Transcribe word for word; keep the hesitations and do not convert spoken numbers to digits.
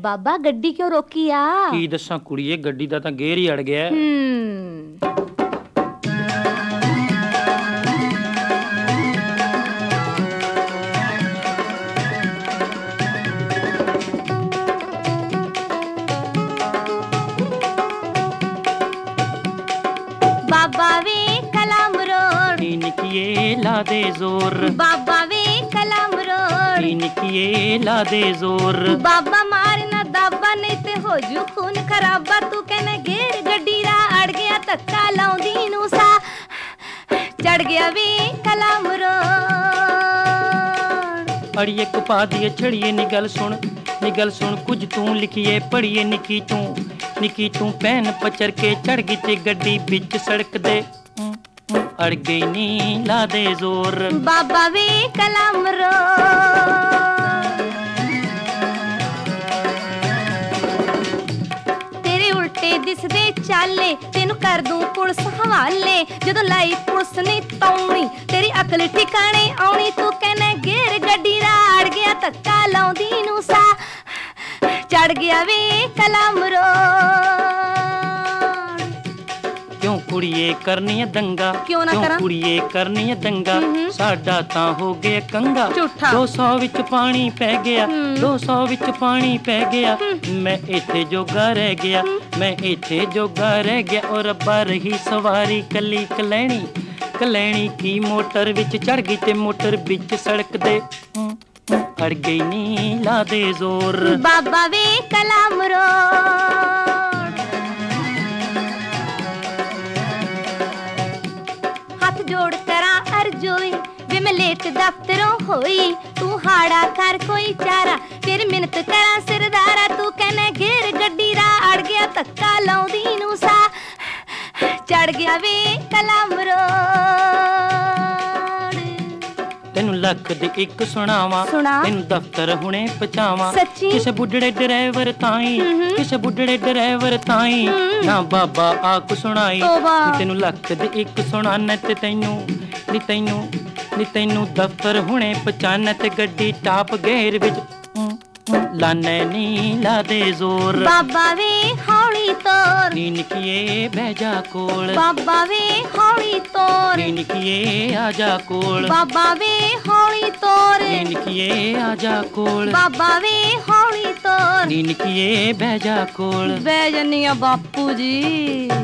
ਬਾਬਾ ਗੱਡੀ ਕਿਉਂ ਰੋਕੀ ਆ? ਕੀ ਦੱਸਾਂ ਕੁੜੀਏ, ਗੱਡੀ ਦਾ ਤਾਂ ਗੇਰ ਹੀ ਅੜ ਗਿਆ। ਹੂੰ ਬਾਬਾ ਵੇ ਕਲਮ ਰੋੜ ਨੀ ਨਿੱਕੀਏ ਲਾ ਦੇ ਜ਼ੋਰ, ਬਾਬਾ ਵੇ ਕਲਮ ਰੋੜ ਨੀ ਨਿੱਕੀਏ ਲਾ ਦੇ ਜ਼ੋਰ। ਬਾਬਾ ਮਾਰਨਾ ਦਾਬਾ ਨਹੀਂ ਤੇ ਹੋ ਜੂ ਖੂਨ ਖਰਾਬਾ। ਤੂੰ ਕਹਿੰਦਾ ਗੇਰ ਗੱਡੀ ਦਾ ਅੜ ਗਿਆ, ਧੱਕਾ ਲਾਉਂਦੀ ਨੂੰ ਸਾ ਚੜ ਗਿਆ ਵੇ ਕਲਮ ਰੋੜ। ਅੜੀਏ ਕਪਾ ਦੀਏ ਛੜੀਏ ਨੀ ਗੱਲ ਸੁਣ, ਨੀ ਗੱਲ ਸੁਣ ਕੁਝ ਤੂੰ ਲਿਖੀਏ ਪੜੀਏ। ਨਿੱਕੀ ਤੂੰ ਨਿੱਕੀ ਤੂੰ ਪੈਨ ਪਚਰ ਕੇ ਚੜ ਗਈ ਤੇ ਗੱਡੀ ਵਿੱਚ ਸੜਕ ਦੇ ਅੜ ਗਈ ਨੀ ਲਾ ਦੇ ਜ਼ੋਰ। ਬਾਬਾ ਵੇ ਕਲਮ ਰੋੜ ਤੇਰੇ ਉਲਟੇ ਦਿਸਦੇ ਚਾਲੇ, ਤੈਨੂੰ ਕਰ ਦੂੰ ਪੁਲਿਸ ਹਵਾਲੇ। ਜਦੋਂ ਲਾਈ ਪੁਲਿਸ ਨੇ ਤੌਣੀ, ਤੇਰੀ ਅਕਲ ਠਿਕਾਣੇ ਆਉਣੀ। ਤੂੰ ਕਹਿੰਦਾ ਗੇਰ ਗੱਡੀ ਦਾ ਅੜ ਗਿਆ, ਧੱਕਾ ਲਾਉਂਦੀ ਨੂੰ ਸਾ ਚੜ ਗਿਆ ਵੇ ਕਲਮ ਰੋੜ। ਕਿਉਂ ਕੁੜੀਏ ਕਰਨੀ ਏ ਦੰਗਾ, ਕਿਉਂ ਨਾ ਕਰਾਂ? ਕੁੜੀਏ ਕਰਨੀ ਏ ਦੰਗਾ, ਸਾਡਾ ਤਾਂ ਹੋ ਗਿਆ ਕੰਗਾ। ਝੂਠਾ। ਦੋ ਸੌ ਵਿੱਚ ਪਾਣੀ ਪੈ ਗਿਆ, ਦੋ ਸੌ ਵਿੱਚ ਪਾਣੀ ਪੈ ਗਿਆ। ਮੈਂ ਇੱਥੇ ਜੋਗਾ ਰਹਿ ਗਿਆ, ਮੈਂ ਇੱਥੇ ਜੋਗਾ ਰਹਿ ਗਿਆ। ਔਰ ਰੱਬਾ ਰਹੀ ਸਵਾਰੀ ਕੱਲੀ ਕਲੈਣੀ, ਕਲੈਣੀ ਕੀ ਮੋਟਰ ਵਿੱਚ ਚੜ ਗਈ ਤੇ ਮੋਟਰ ਵਿੱਚ ਸੜਕ ਦੇ ਅੜ ਗਈ ਨੀ ਲਾ ਦੇ ਜ਼ੋਰ। ਬਾਬਾ ਵੇ ਕਲਮ ਰੋੜ ਹੱਥ ਜੋੜ ਕਰਾਂ ਅਰਜ਼ੋਈ, ਵੇ ਮੈਂ ਲੇਟ ਦਫ਼ਤਰੋਂ ਹੋਈ। ਤੂੰ ਹਾੜਾ ਕਰ ਕੋਈ ਚਾਰਾ, ਫਿਰ ਮਿੰਨਤ ਕਰਾਂ ਸਰਦਾਰਾ। ਤੂੰ ਕਹਿੰਦਾ ਗੇਰ ਗੱਡੀ ਦਾ ਅੜ ਗਿਆ, ਧੱਕਾ ਲਾਉਂਦੀ ਨੂੰ ਸਾ ਚੜ ਗਿਆ ਵੇ ਕਲਮ ਰੋੜ। ਤੈਨੂੰ ਲੱਖ ਦੇ ਇੱਕ ਸੁਣਾਵਾਂ, ਸੁਣਾ। ਤੈਨੂੰ ਦਫ਼ਤਰ ਹੁਣੇ ਪਹੁੰਚਾਵਾਂ। ਸੱਚੀ? ਕਿਸੇ ਬੁੱਢੜੇ ਡਰਾਈਵਰ ਤਾਈ, ਕਿਸੇ ਬੁੱਢੜੇ ਡਰਾਈਵਰ ਤਾਈ ਨਾ ਬਾਬਾ ਆਖ ਸੁਣਾਈ। ਤੋਬਾ। ਤੈਨੂੰ ਲੱਖ ਦੇ ਇੱਕ ਸੁਣਾਨਾ ਤੇ ਤੈਨੂੰ ਨੀ ਤੈਨੂੰ ਨੀ ਤੈਨੂੰ ਦਫ਼ਤਰ ਹੁਣੇ ਪਹੁੰਚਾਨਾ ਤੇ ਗੱਡੀ ਟਾਪ ਗੇਰ ਵਿੱਚ ਲਾਨੇ ਨੀ ਲਾ ਦੇ ਜ਼ੋਰ। ਬਾਬਾ ਵੇ ਹੌਲੀ ਤੋਰ, ਨੀ ਨਿੱਕੀਏ ਬਹਿ ਜਾ ਕੋਲ, ਬਾਬਾ ਵੇ ਹੌਲੀ ਤੋਰ। ਨੀ ਨਿੱਕੀਏ ਆ ਜਾ ਕੋਲ, ਬਾਬਾ ਵੇ ਹੌਲੀ ਤੋਰ, ਨੀ ਨਿੱਕੀਏ ਆ ਜਾ ਕੋਲ, ਬਾਬਾ ਵੇ ਹੌਲੀ ਤੋਰ। ਨੀ ਨਿੱਕੀਏ ਬਹਿ ਜਾ ਕੋਲ। ਬਹਿ ਜੰਨੀ ਆ ਬਾਪੂ ਜੀ।